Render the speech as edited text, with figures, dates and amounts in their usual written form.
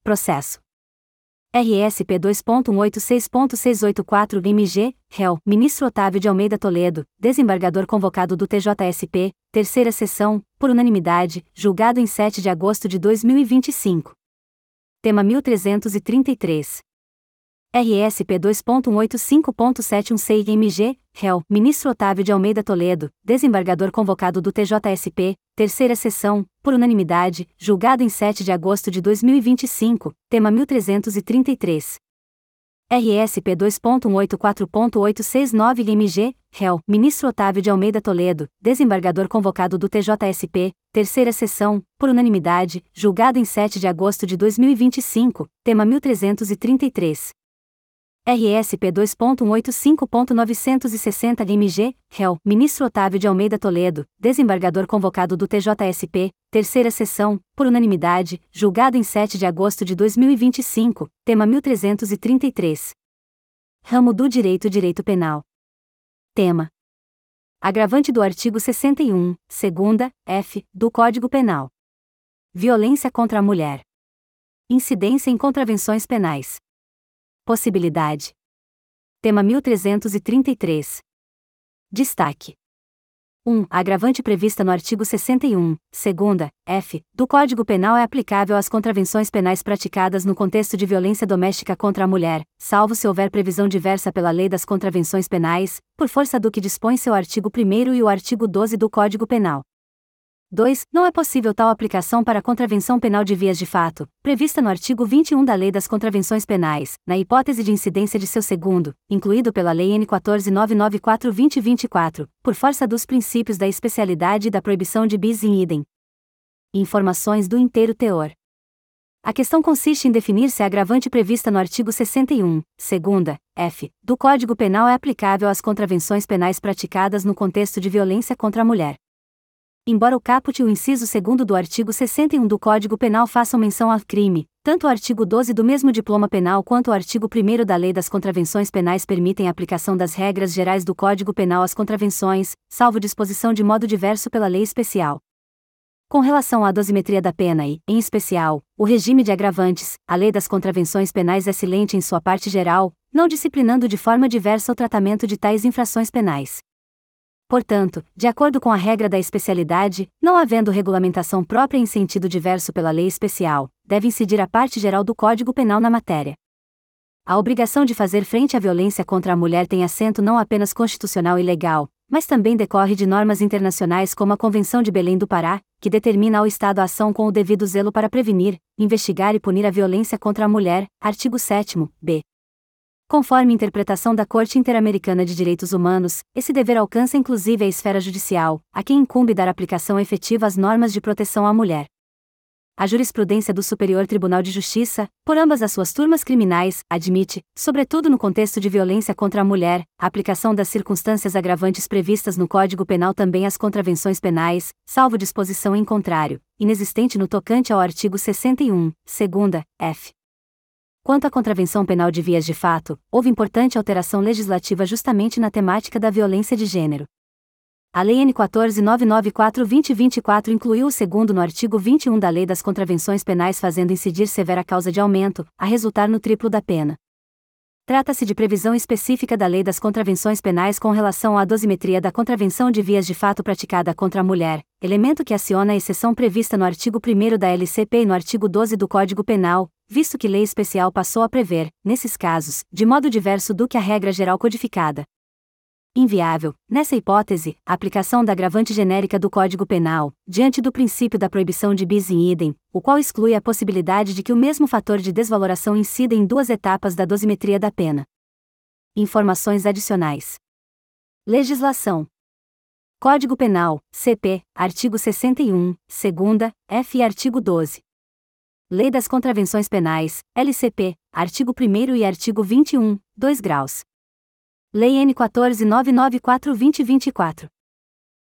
Processo. RSP 2.186.684-MG, réu, Ministro Otávio de Almeida Toledo, desembargador convocado do TJSP, terceira sessão, por unanimidade, julgado em 7 de agosto de 2025. Tema 1333. RSP 2.185.716-MG, réu, Ministro Otávio de Almeida Toledo, desembargador convocado do TJSP, terceira sessão, por unanimidade, julgado em 7 de agosto de 2025, tema 1333. RSP 2.184.869-MG, réu, Ministro Otávio de Almeida Toledo, desembargador convocado do TJSP, terceira sessão, por unanimidade, julgado em 7 de agosto de 2025, tema 1333. RSP 2.185.960-MG, réu, Ministro Otávio de Almeida Toledo, desembargador convocado do TJSP, terceira sessão, por unanimidade, julgado em 7 de agosto de 2025, tema 1333. Ramo do Direito Penal. Tema: agravante do artigo 61, segunda, f, do Código Penal. Violência contra a mulher. Incidência em contravenções penais. Possibilidade. Tema 1333. Destaque: 1. A agravante prevista no artigo 61, segunda, f, do Código Penal é aplicável às contravenções penais praticadas no contexto de violência doméstica contra a mulher, salvo se houver previsão diversa pela Lei das Contravenções Penais, por força do que dispõe seu artigo 1º e o artigo 12 do Código Penal. 2. Não é possível tal aplicação para a contravenção penal de vias de fato, prevista no artigo 21 da Lei das Contravenções Penais, na hipótese de incidência de seu segundo, incluído pela Lei N. 14.994/2024, por força dos princípios da especialidade e da proibição de bis in idem. Informações do inteiro teor. A questão consiste em definir se a agravante prevista no artigo 61, segunda, f, do Código Penal é aplicável às contravenções penais praticadas no contexto de violência contra a mulher. Embora o caput e o inciso 2º do artigo 61 do Código Penal façam menção ao crime, tanto o artigo 12 do mesmo diploma penal quanto o artigo 1º da Lei das Contravenções Penais permitem a aplicação das regras gerais do Código Penal às contravenções, salvo disposição de modo diverso pela lei especial. Com relação à dosimetria da pena e, em especial, o regime de agravantes, a Lei das Contravenções Penais é silente em sua parte geral, não disciplinando de forma diversa o tratamento de tais infrações penais. Portanto, de acordo com a regra da especialidade, não havendo regulamentação própria em sentido diverso pela lei especial, deve incidir a parte geral do Código Penal na matéria. A obrigação de fazer frente à violência contra a mulher tem assento não apenas constitucional e legal, mas também decorre de normas internacionais como a Convenção de Belém do Pará, que determina ao Estado a ação com o devido zelo para prevenir, investigar e punir a violência contra a mulher, artigo 7º, b. Conforme interpretação da Corte Interamericana de Direitos Humanos, esse dever alcança inclusive a esfera judicial, a quem incumbe dar aplicação efetiva às normas de proteção à mulher. A jurisprudência do Superior Tribunal de Justiça, por ambas as suas turmas criminais, admite, sobretudo no contexto de violência contra a mulher, a aplicação das circunstâncias agravantes previstas no Código Penal também às contravenções penais, salvo disposição em contrário, inexistente no tocante ao artigo 61, segunda, f. Quanto à contravenção penal de vias de fato, houve importante alteração legislativa justamente na temática da violência de gênero. A Lei N. 14.994/2024 incluiu o segundo no artigo 21 da Lei das Contravenções Penais, fazendo incidir severa causa de aumento, a resultar no triplo da pena. Trata-se de previsão específica da Lei das Contravenções Penais com relação à dosimetria da contravenção de vias de fato praticada contra a mulher, elemento que aciona a exceção prevista no artigo 1º da LCP e no artigo 12 do Código Penal, visto que lei especial passou a prever, nesses casos, de modo diverso do que a regra geral codificada. Inviável, nessa hipótese, a aplicação da agravante genérica do Código Penal, diante do princípio da proibição de bis in idem, o qual exclui a possibilidade de que o mesmo fator de desvaloração incida em duas etapas da dosimetria da pena. Informações adicionais. Legislação. Código Penal, CP, artigo 61, segunda, f e artigo 12. Lei das Contravenções Penais, LCP, artigo 1º e artigo 21, 2 graus. Lei N. 14.994/2024.